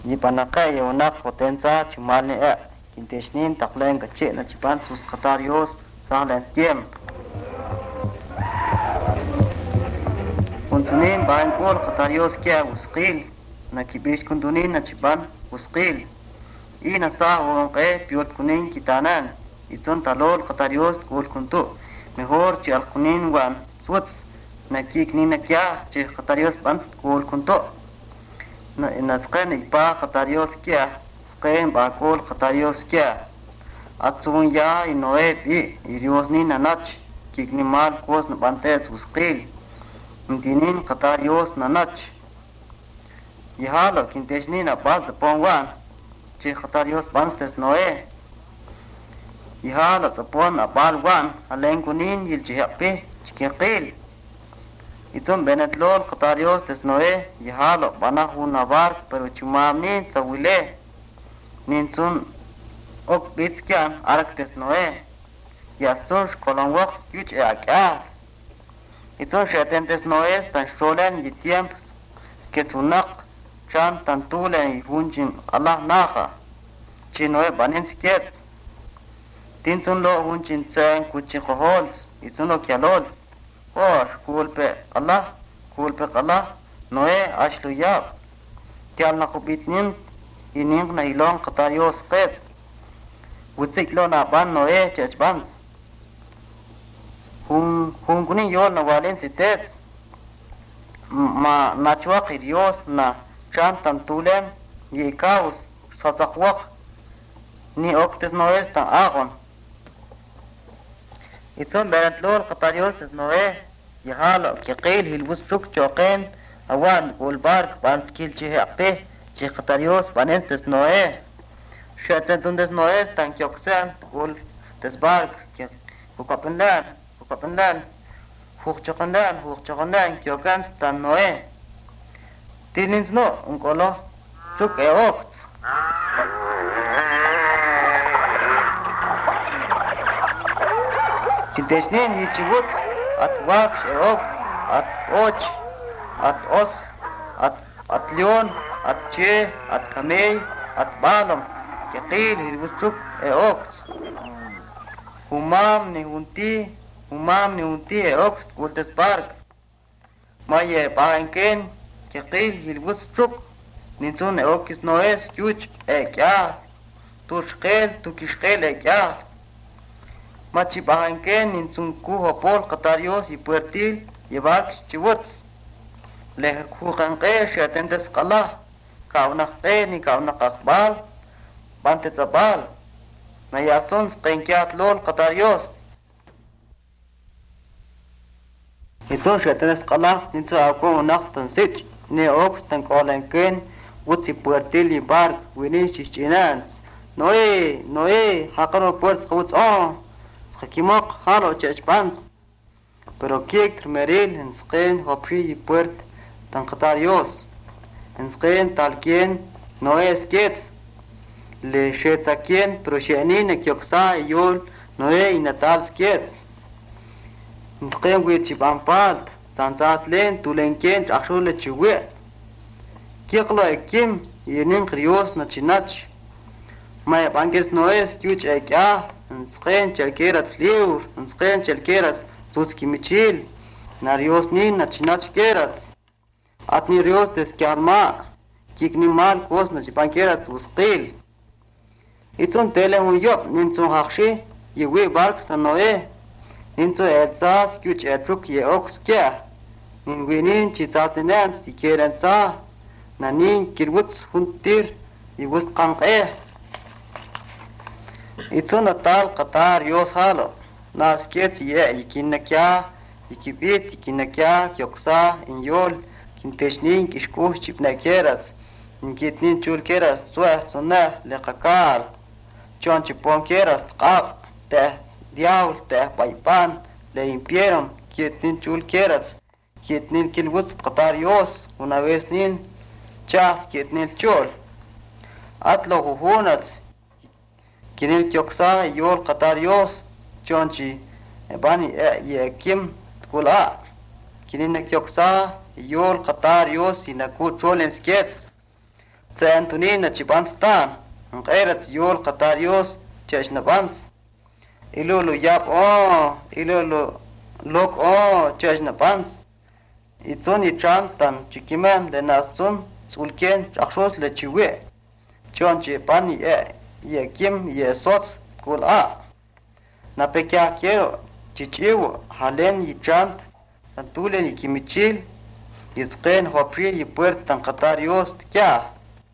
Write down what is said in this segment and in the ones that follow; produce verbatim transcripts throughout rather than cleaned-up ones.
Yipanakay una potencia chumali e quinteshnin taklen gache na chipan sus catarios salen tiempo. Kuntunin bain kol catarios kia usqil na kibish kuntunin na chipan usqil. Y na sa wonqe piot kunin kitanan iton talol catarios kol kuntu. Mejor chi al kunin wan suts na kiknin na kia chi catarios bans kol kuntu. Na sqen ipa catarios kia sqen bakol catarios kia atsun ya y noe pi y Dios ni nanach kikni mal kos na bantet usqil intinin catarios nanach yhalo kinteshni na baz pongwan chi catarios banstes noe yhalo tsapon abal wan alen kunin yil chihapi chiqil iton benetlol catarios des noe yhalo banahu navar pero chumamni tsawile ninsun ok bitskian arak des noe yasun kolonwox yuch e akya iton sheten des noe tan sholen yitiemp sketunak chan tantulen yunjin Allah naha chinoe banen skets tinsun lo hunjin tsen kuchi khohols iton lo kyalols और कूल पे अल्लाह कूल पे अल्लाह नोए आशलु याब त्याल ना कुबितनिन इनिंग ना इलोंग कतारियोस पेट्स वुत्सिक लो ना बान नोए चच बांस हुं हुं कुनी योल ना वालेन सिटेट्स मा नाचवा किरियोस ना चान तंतुलेन ये काउस ससखवक ni octes noes tan agon iton berentlol qatarios noe yahalo kiqil hilbusuk choqen awan ulbark banskil che ape che qatarios banentes noe shatan tundes noe tan kyoksan ul desbark ke kukapendan kukapendan huqchoqandan huqchoqandan kyokan stan noe tinins no unkolo suk e okt Kinteshnin yichibut at wak sheokt at och at os at at leon at che at kamei at balom kaqil hilbusuk eokt humam ni hunti humam ni hunti eokt kultes park maye paenken kaqil hilbusuk ninsun eokis noes yuch ekya tushqel tukishqel ekya machi bahanken in sun kuho pol qatarios y puertil llevar chivots le kuqanqe shatentes qala kaunaqe ni kaunaqbal bante tabal na yason qenkiat lol qatarios ito shatentes qala ninso ako naqtan sich ne oxtan qolenken wutsi puertil y bar wini chichinans noe noe haqano puerts quts on Hakimok halo chachpans pero kik meril en sqen hopri puert tan qatarios en sqen talkien no es kets le shetakien pero shenin kyoksa yol no e inatal skets en sqen wich pampalt tan tatlen tulenkien achule chwe kiklo ekim yenin krios na chinach mai banges no es yuch ekya Nsqen chalkeras liur, nsqen chalkeras tutski michil, narios nin nachinach keras. Atni rios deskyalma, kikni mal kos nachipankeras usqil. Itsun tele un yop, ninsun hakshi, yewe barks noe, ninsun elzas kyuch etruk ye ox kya. Ninguinin chisatinans tikerensa, nanin kirwuts huntir, yewust kanqeh. Itsun natal qatar yos halo nas ket ye ikinakya ikibit ikinakya kyoksa inyol kinteshnin kishkuh chipnakeras inkitnin chulkeras suah sunna leqakal chon chiponkeras qab te diaul te paipan le impieron kitnin chulkeras kitnin kilwut qatar yos una vez nin chas kitnin chul atlo huhunat kinil kyoksa yol qatarios chonchi bani ye kim kula kinil kyoksa yol qatarios inaku trolen skets Tsantunina chipanstan, erat yol qatarios chashnabans. Ilulu yap oh, ilulu lok oh chashnabans. Itzun ichantan chikiman le nasun sulken chakshos le chiwe. Chon chipani e ye kim ye sots kul a. Na pekya quiero chichiwo halen yichant tantulen ikimichil yizqen hopri yipuert tan qatarios kya.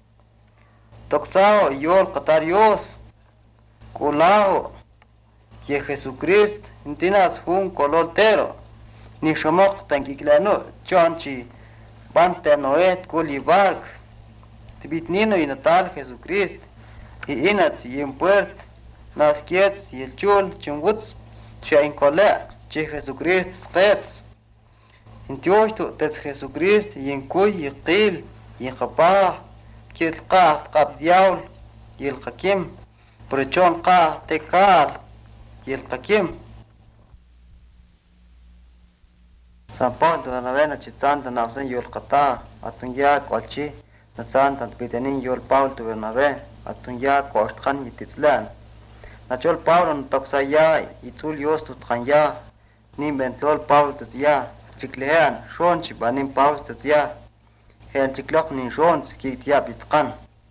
Toxao yol qatarios kulao ye Jesucrist intinas hun kololtero ni shomok tan kiklano chonchi bante noet kulibark tibitnino inatal Jesucrist y inat yimpuert naskiet yelchul chunguts chain kole che Jesucrist skets intioshtu tet Jesucrist yinkuy yiqil yiqapa kilqa qab diaul yilqakim prechon qa tekal yilqakim San Paul de Bernabé chitanta nafsan yulqata atunya kolchi natsanta pitenin yol Paul de Bernabé atunya kostqan yititslan Nachol Paulo toxaya itul yos tutqanya nim bentol Paulo tutya chiklehan shon chibanim Paulo tutya hen chiklok nin shon kitya bitqan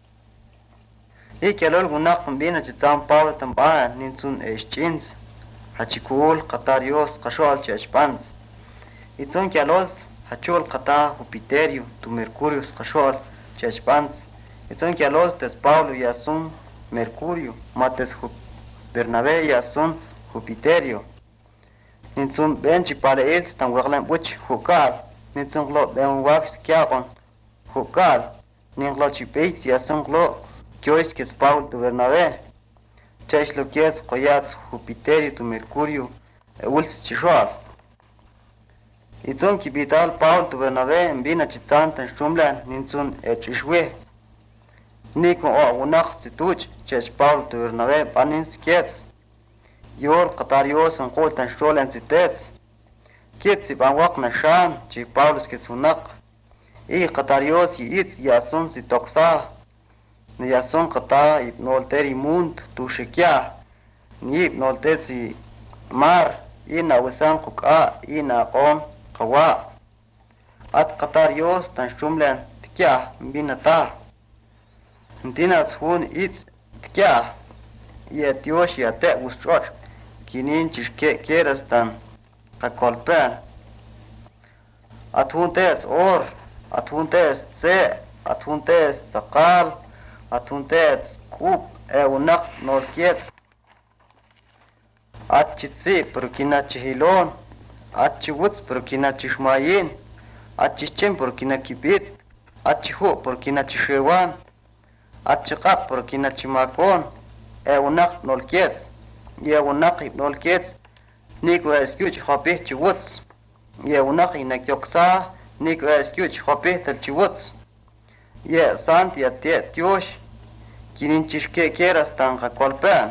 ikelol gunak bina chitam Paulo tamba ninsun eschins hachikul qatarios qashol chashpans itun kelos hachol qata Jupiterio tu Mercurio qashol chashpans itun kelos tes Paulo yasun Mercurio mates Bernabé yasun Jupiterio ninsun benchi para els tan waglan buch hukal ninsun glo ben wax kyaqon hukal ninglo chipeit yasun glo kyois que es Paulo tu Bernabé chais lo que es qoyats Jupiterio tu Mercurio uls chishwal itun kibital Paulo tu Bernabé bina chitzantan shumlan ninsun echishwe Nikon o unak situch chas Paulo tu Bernabé panin skets yor qatarios en qoltan sholan sitets kits banwaq nashan chi Paulo skets unak i qatarios yit yasun sitoxa ni yasun qata ibnolteri mund tu shikya ni ibnolteri mar ina wisan quqa ina qon qawa at qatarios tan shumlan tikya binata Intina hun it's tkia ya tiosh ya te ustroch kinin chishke kerastan qakolpan atun tes or atun tes se atun tes taqal atun tes kup e unak norkiet atchitsi prokina chihilon atchiwuts prokina chishmayin atchichim prokina kipit atchihu prokina chishewan atchiqap prokina chimakon e unak nolkiet ye unak nolkiet niku eskuch hopih chiwuts ye unak inakyoksa niku eskuch hopih tal chiwuts ye sant ya te tiosh kinin chishke keras tan qakolpan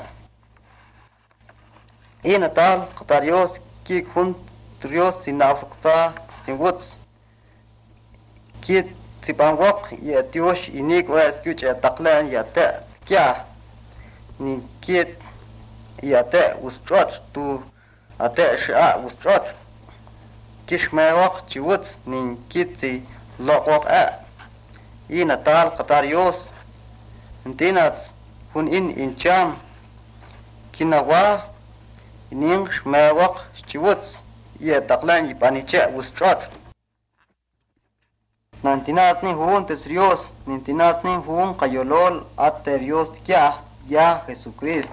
ina tal qatarios ki kun trios sinafsa sinwuts kit Sipangwak ya tiosh inik wa eskuch ya taqlan ya te kya ni kit ya te ustrot tu ate sha ustrot kishmawak chiwuts ni kitsi loqwaq a ina tal qatarios intinat hun in incham kinawa ning shmawak chiwuts ya taqlan ipanicha ustrot Nantinasni hun tesrios, nintinasni hun qayolol aterios kya ya Jesucrist.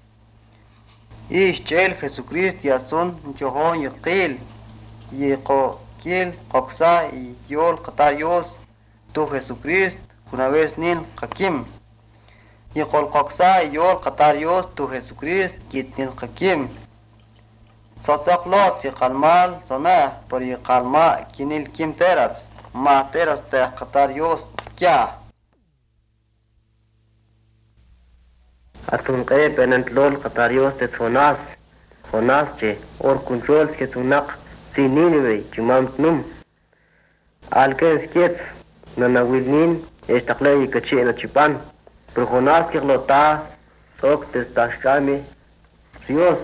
Ishchel Jesucrist yasun nchohon yiqil, yiqo kil qoqsa y yol qatarios tu Jesucrist una vez nin qakim. Yiqol qoqsa y yol qatarios tu Jesucrist kitnil qakim. Sosaqlot yiqalmal sona por yiqalma kinil kim terats. Materas te qatarios kya atun qe penantlol qatarios te sonas sonas che or control ke tunak sinini ve chimam num alken skiet nanawilnin اشتقلي كتشي نتشبان برخوناس كغلوتا سوك تستاشكامي ريوس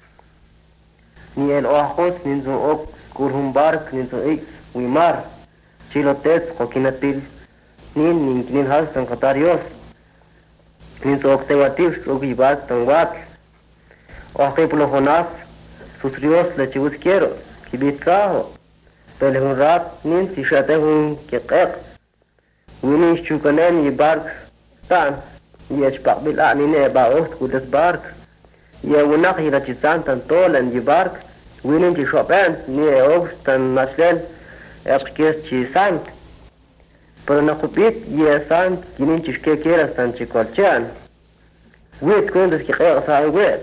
ni el ojos ninzo ok kurhum bark ninzo x wimar chilotes kokinatil nin nin nin has tan katarios ninzo ok tewatif ok ibas tan wat ok plohonas sutrios le chibus quiero kibitkaho pele un rat nin tishate hun kekek wini chukanen yibark tan yechpak bil ani ne ba ocht kudes bark ye winak hira chisan tan tolen yibark winin chi shopan ni ogs tan naslen epkes chi sant pero na kupit ye sant kinin chi ke kera san chi kolchan wit kundes ki qeq sa wit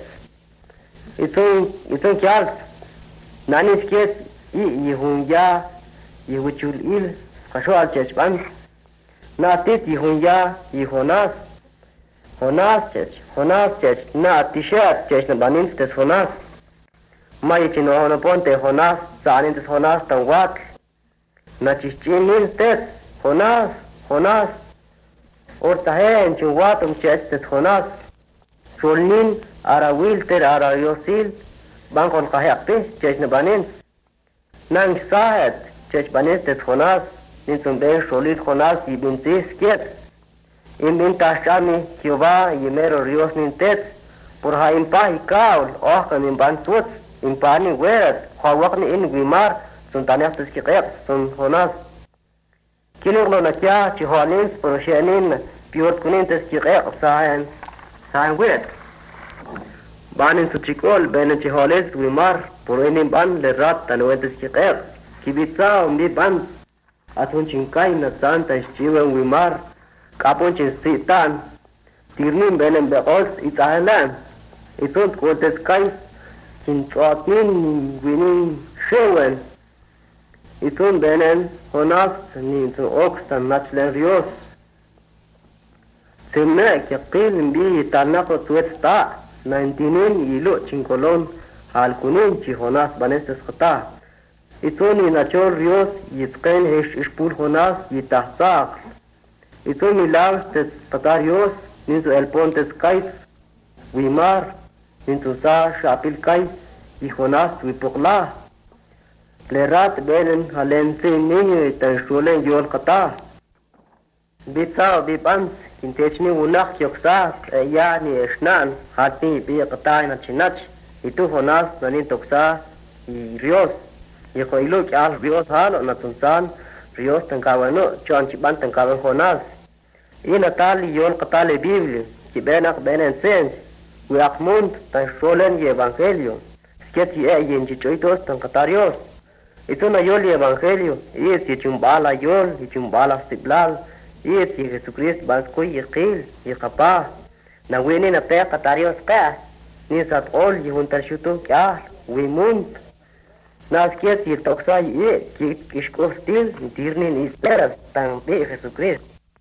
itun itun kyal nani skes i yihunja yihuchul il khasho al chechpan na tit yihunja yihonas honas chech honas chech na tishat chech na banin tes honas mai chino hono ponte honas sanin tes honas tan wat na chichinin tes honas honas or tahen chu watum chech tes honas cholnin arawil ter arayosil bankon kahyak tes chech na banin nang sahet chech banin tes honas nin tumbe sholit honas ibintis kiet in bin tashami Jehová yimero Dios nintet por ha impa ikaul oh kan imban tuts impani wet hawak ni in wimar sun tanek tus kiqeq sun honas kilirlo na kya chi holins por shenin piot kunin tus kiqeq sahen sahen wet banin su chikol ben chi holis wimar por in ban le rat tanwet tus kiqeq kibitsa umbi ban atun chinkai na santa chiwen wimar kapon chin sitan tirnin benen beqos italan itut kotes kai chin trotnin winin shewen itun benen honas ni to oxtan nachlen rios semna ke qil bi tanaq tuesta nineteen ilo chinkolon hal kunun chi honas banes khata itun nachol rios yitqen hesh ishpul honas yitahsaq Itu milaus tes patarios nintu el pontes kais wimar nintu sa shapil kais y jonas wipokla lerat benen halense niño tan shulen yol kata bitsa bipans kintechni unak yoksa yani esnan hati bi kata na chinach itu jonas nanin toksa y rios y koilo kyal rios halo na tunsan rios tangkawano chon chiban tangkawan jonas ina tali yon katali biblia ki benak benen sens we akmund tan sholen ye evangelio sket ye yen chichoitos tan katarios ito na yol evangelio yes ye chumbala yol ye chumbala stiblal yes ye Jesucrist bas koy yqil ye qapa na wini na pe katarios ka ni sat ol ye huntar shuto kya we mund na sket ye toksa ye ki kishkostil dirni ni esperas tan be Jesucrist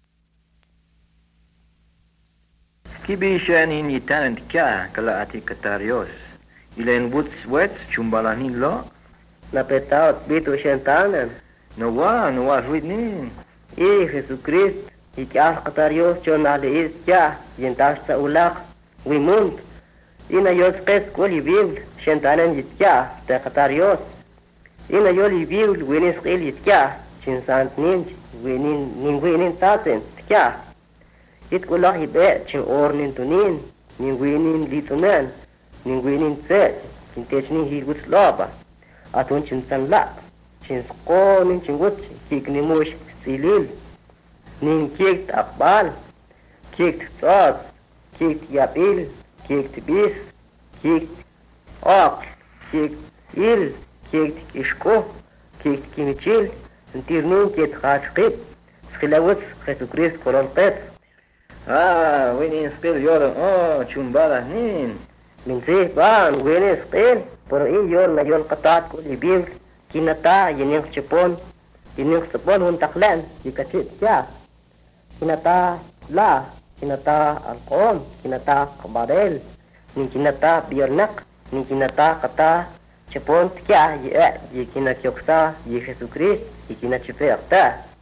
Kibi shanin yitanent kya kala ati katarios ilen wuts wet chumbalanin lo na petaot bitu shentanan no wa no wa ruidnin e Jesucrist y kya katarios chonale is kya yentas sa ulak wimund ina yos pes koli bil shentanan yitkya ta katarios ina yoli bil winis qil yitkya chinsant nin winin nin winin taten kya it kulah ibe chin ornin tunin ningwinin litunan ningwinin set intechni higut loba atun chin sanla chin sko nin chingut kikni mush silil nin kikt akbal kikt tos kikt yapil kikt bis kikt ok kikt il kikt ishko kikt kimichil intirnun kit khashqit skilawut Jesucrist kolon pet Ah, wini spil yor oh chumbala nin min se ban wini spil por i yor na yor qatat ko libil kinata yening chipon yening chipon hun taklan dikachit kya kinata la kinata alcohol kinata kabarel nin kinata biernak nin kinata kata chipon kya ye ye kinakyoksa ye Jesucrist ye kinachiperta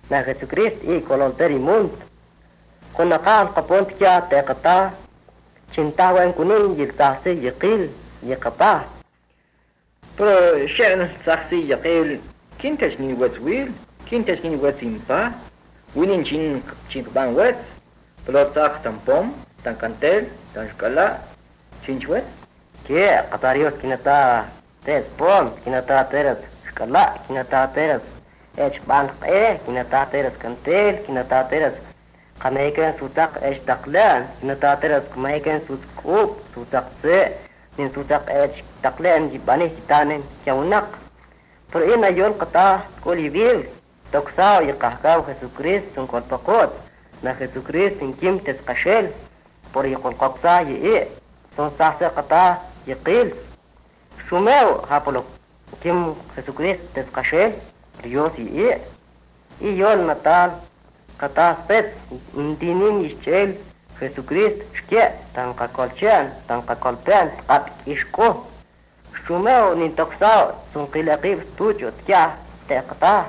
na Jesucrist i kolonteri munt. Kuna kaan kapont kya te kata, cinta wen kuning yiltasi yikil yikapa. Pero shen saksi yaqil kintas ni wet wil, kintas ni wet impa, winin chin chin ban wet, pero tak tampom, tan kantel, tan skala, chin wet. Ke katarios kinata tes pom, kinata teres skala, kinata teres ech ban e, kinata teres kantel, kinata teres kamaiken sutak ech taklan, kinata teres kamaiken sutkub, sutak se, nin sutak ech taklan jibani hitanen yaunak. Pero ina yon kata kolivil, toksao yikahkaw Jesucrist sun kolpakot, na Jesucrist sin kim tes kashel, por yikolkoksa yi son sase kata yikil. Shumeo hapolo kim Jesucrist tes kashel, Dios yi i yon natal kata spet intinin ischel Jesucrist shke tan kakolchen tan kakolpen at ishko. Shumeo nin toksao sun kilaqib tucho tya te kata.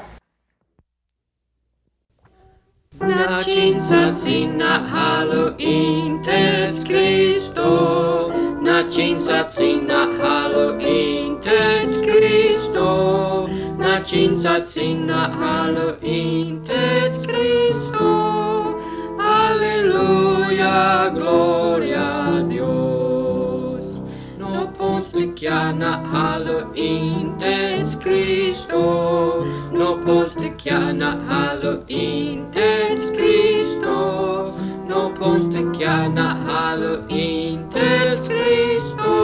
Na cinzațina Halloween tes Cristo, na cinzațina Halloween tes Cristo, na cinzațina Halloween tes Cristo. Aleluia, gloria a Dios. No poți chiana Halloween tes Cristo, no poți chiana Halloween tes Cristo, no poți chiana Halloween tes Cristo.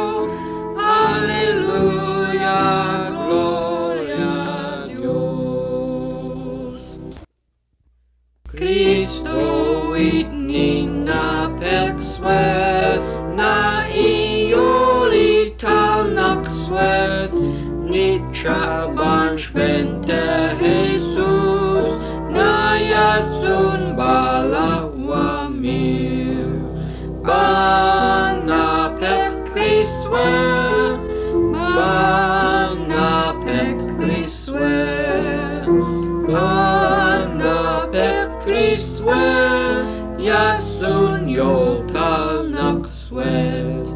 Aleluia, gloria a Dios. Cristo vitnina perkswe, na ioli talnakswet, Nicha van Svente Jesus, na yasun balawa mir. Bana per Christwe, bana per Christwe, bana per Christwe, yasun yol talnakswet.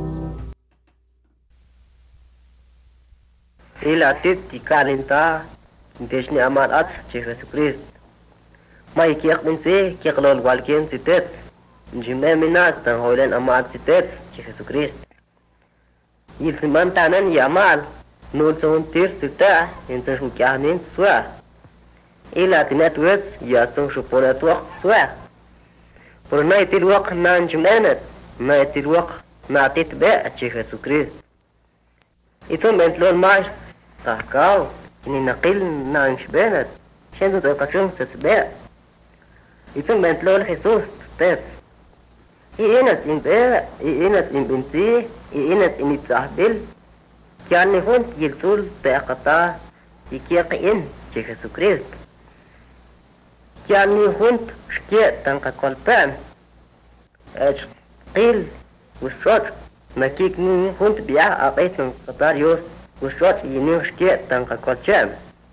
Relativ tikarinta deshni amal at che Jesucrist. Mai kiak minse kiak lol walken sitet. Jimne minas tan holen amal sitet che Jesucrist. Il simantanan yamal nul son tir sita inta shukyanin swa. Ila tinet wet ya son shupolat waq swa. Por na itil waq nan jimnet, na itil waq na tit ba che Jesucrist. Ito mentlon mais tahkau kini nakil na ansbenet shendo to kachum sesbe. Ito mentlon Jesus tes. Iinat in be, iinat in binti, iinat in itsahbil. Kyan ni hunt yiltul taqata ikiaqin che Jesucrist. Kyan ni hunt shke tanka kolpan. Ech qil وشوت مكيك نين هونت بيع أقيت من قطار يوس وشوت ينين شكي تنقى كوتشام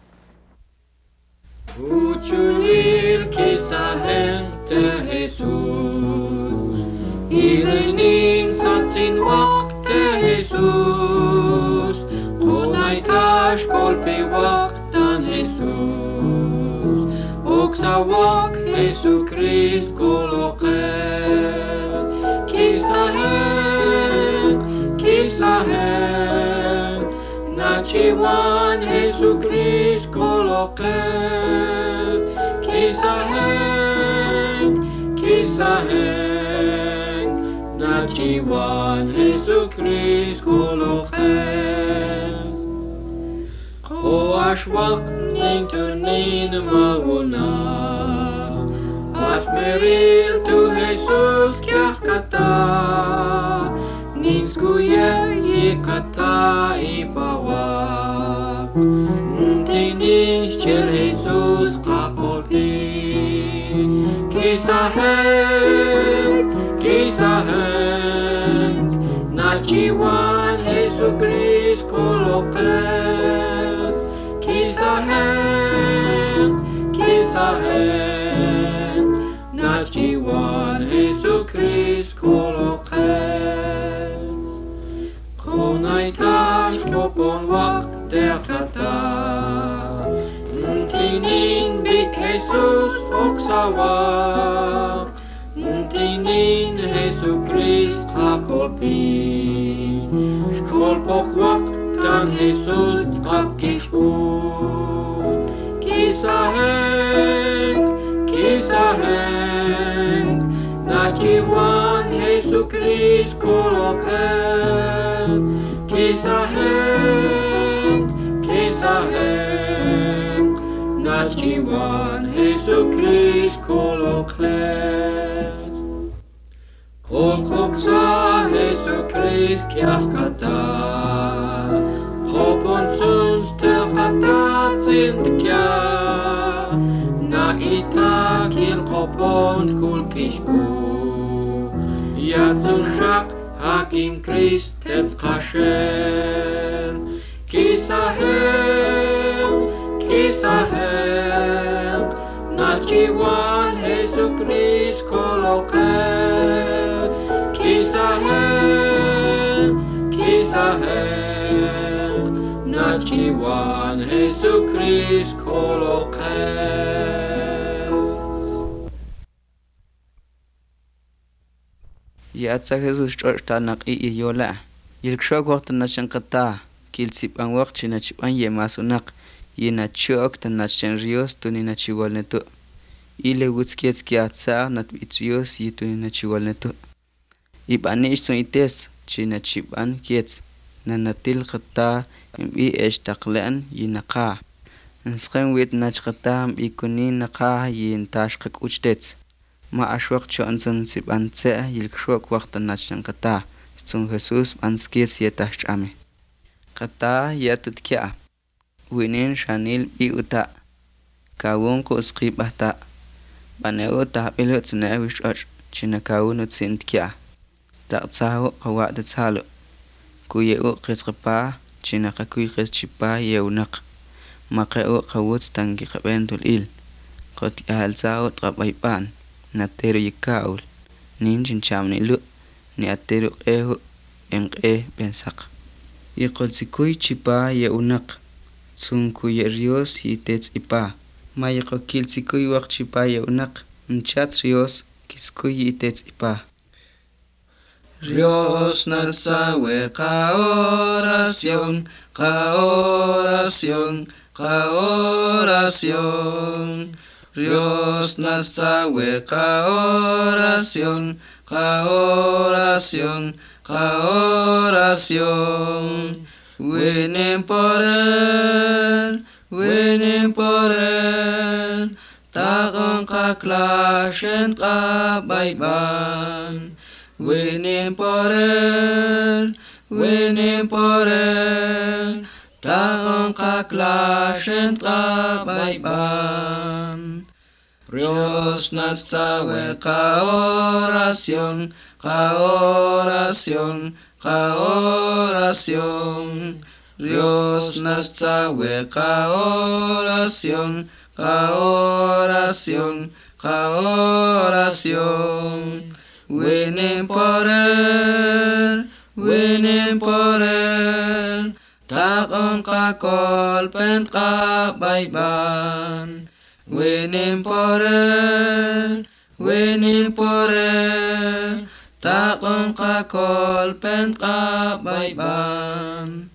Ucciulir che sahente Jesus, Irenin satin wakte Jesus, Onai tash kolpe waktan Jesus, Oksa wak Jesu Christ kolokel, Kisahen, Kisahen, Nachiwan Jesu Christ kolokel, Kisahen, Kisahen, Nachiwan Jesu Christ kolokel. Koash wak nintunin mauna, Asmeril tu Jesus kya kata, Ninskuye yikata ibawa, Ntinis chel Jesus kapolti, Kisahen, Kisahen, Nachiwan Jesus Christ kolokel, Kisahen, Kisahen, Juan Jesucrist koloket. Konaitas kopon wak der kata. Muntinin bik Jesus oksawak. Muntinin Jesucrist hakolpin. Skolpok wak dan Jesus trakkispun. Kisaheng, kisaheng, naciwan Jesucrist koloket. Kisaheng, kisaheng, naciwan Jesucrist koloket. Kol koksa Jesucrist kiah kata. Hopon suns ter kata zindkya. Na itakil kopon kul kishku. Yasun shak hakim Christ tets kashen. Kisahem, kisahem, naciwan Jesucrist koloket. Kisahem, kisahem, naciwan Jesucrist koloket. Yatsa Jesus chorta naqi yola. Yilkshok waqt nashin qata. Kilsip an waqt chinachip an yemasunaq. Yinachok tanachin rios tuninachiwal neto. Ile wutskiet kiatsa nat itrios yituninachiwal neto. Ibanish son ites chinachip an kiets. Nanatil qata imbi eshtaqlan yinaqa. Nsqen wit nach qata ikunin naqa yintashqak uchtets. Ma ashwaq chonson sip an tse yilkshok waqt nachin qata. Son Jesus anskies yetachame. Qata yatut kia. Winin shanil bi uta. Kawun ko skrip ahta. Baneo ta pilot sna wish och china kawun utsint kia. Ta tsaho qawa de tsalo. Kuye u qisqpa china qakuy qischipa yeunaq. Maqeo qawut tangi qabentul il. Qot ahal tsaho qabaypan. Natero yikaul. Ninjin chamni lu. Ni atero qehu enqe bensaq. Yiqol sikuy chipa yeunaq. Sunku ye rios hitets ipa. Ma yiqo kil sikuy waq chipa yeunaq. Nchat rios kiskuy hitets ipa. Rios nasawe qa oración, qa oración, qa oración. Rios nasawe qa oración, qa oración, qa oración. Winning por él, winning por él. Tagon qa clashen qa baiban. Winning por él, winning por él. Tagon qa clashen qa baiban. Dios nasawe qa oración, qa oración, qa oración. Dios nasawe qa oración, qa oración, qa oración. Winning por él, winning por él. Taon qa kolpen qa baiban. Winning por él, winning por él. Taon qa kolpen qa baiban.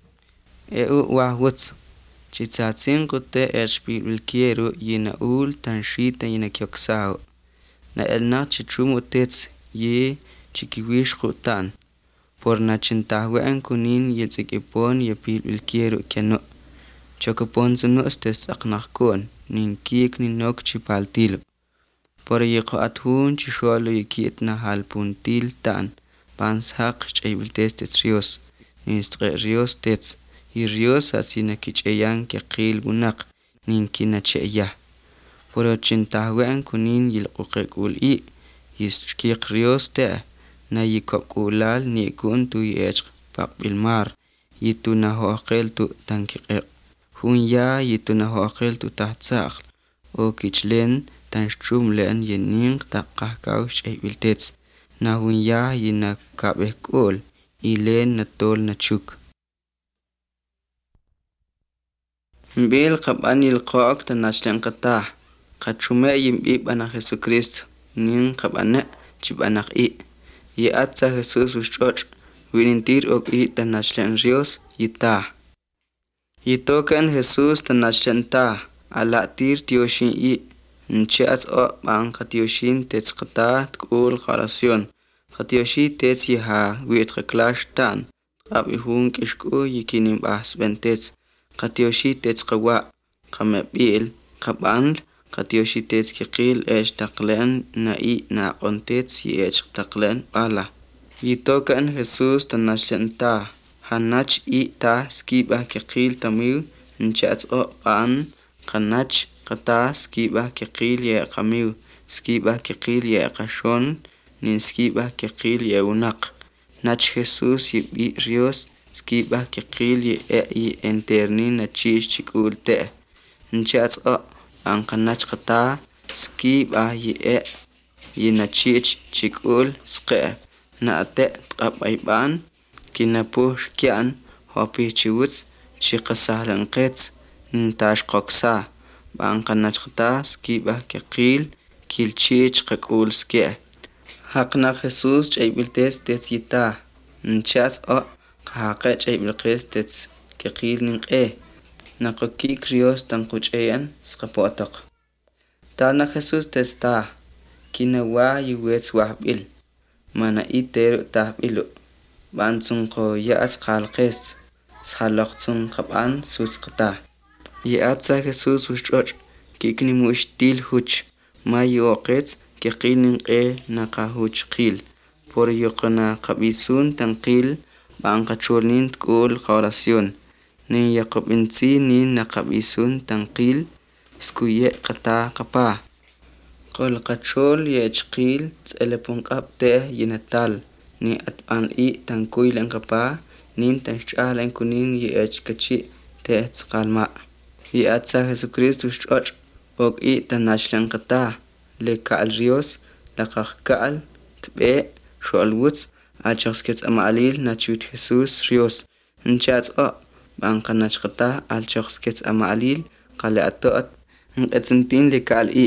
Eu wahwuts. Chitsatsin kote erspil quiero yina ul tanshita yina kyoksao. Na el na chitrum utets ye chikiwish khutan. Por na chintahwen kunin yetzikipon yepil quiero kiano. Chokopon sunos tes aknakon. Nin kiek ni nok chipaltilo. Por yeko athun chisholo yekiet na halpuntil tan. Pans haq chaybil testes rios. Nistre rios tets. Y rios asina kichayan ke qil bunak. Nin kina chaya. Por chintahwen kunin yilqukul i. Yiskiq rios te. Na yikopkulal ni kun tu yech pakbilmar. Yitu na hoqel tu tankiq. Hun ya yitu na hoqel tu tahtsaq. O kichlen tan strum len yening takah kau cai biltets na hun ya yina kabekol ilen na tol na chuk bil qabanil qaq tanashlen qata qachume yimbi bana Jesus Christ nin qabana chibanak i ye atsa Jesus ushchoch winintir ok i tanashlen Dios yita yitokan Jesus tanashlen ta ala tir tioshin i nchas o bang qatioshin tetsqata tkul qarasion qatioshi tets yiha wit clash tan qabihun kishku yikinim bas bentets qatioshi tets qawa qamabil qaban qatioshi tets kiqil esh taqlen na i na qontets yech taqlen bala yitokan Jesus tanashlen ta hanach i ta skiba kiqil tamiu nchas o ban qanach qata skiba kiqil ye qamiu skiba kiqil ye qashon nin skiba kiqil ye unaq nach Jesus yibi Dios skiba kiqil ye e enterni nachish chikulte nchats o an qanach qata skiba ye e yinachich chikul sqe na ate qabaiban kinapush kian hopi chiwuts chiqasalan qets ntash qoqsa ban qanach qata skiba kiqil kilchich qakul ske haqna Jesus chaybiltes tets yita nchas o qaqe chaybilqes tets kiqil ninqe naqoki Dios tanquchayan sqapotoq tana Jesus testa kinawa yuwets wahbil mana itero tahbilu bansun qo yaas qalqes shalaqtsun qaban susqata yaatsa Jesus ushchoch kikni mushtil huch mayoqets kiqinin qe naqahuch qil por yoqna qabisun tanqil banqacholnin tkul qarasion nin yaqobinsi nin naqabisun tanqil skuye qata qapa qol qachol yechqil tselepun qabte yinatal ni atban i tankuilen qapa nin tanchalen kunin yechkachi te tsqalma yatsa Jesucrist ushchoch ok i tanashlen qata le kal Dios la qaqal tbe sholwuts achasket amalil nachut Jesus Dios nchats o banqanach qata achasket amalil qale atot nqetsintin le kal i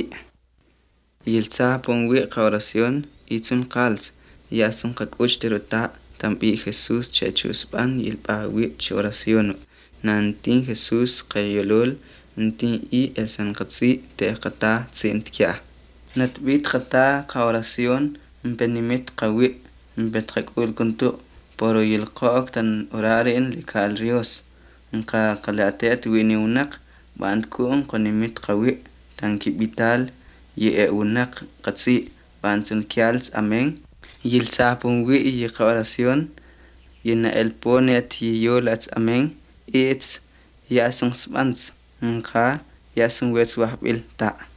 yilsa ponwi qawrasion itsun qals yasun qakuch terota tambi Jesus chechus ban yilpawi chorasion nantin Jesus qayolol nantin i elsan qatsi te qata tsintkia natbit qata qawrasion mpenimit qawi mpetqakul kuntu poro yilqoq tan orarin likal Dios nqa qalatet wini unaq bandkun qonimit qawi tan kibital ye unaq qatsi bansun kials amen yilsapun wi yi qawrasion yina elponet yolats amen it's yasun spans nqa yasun wets wahbil ta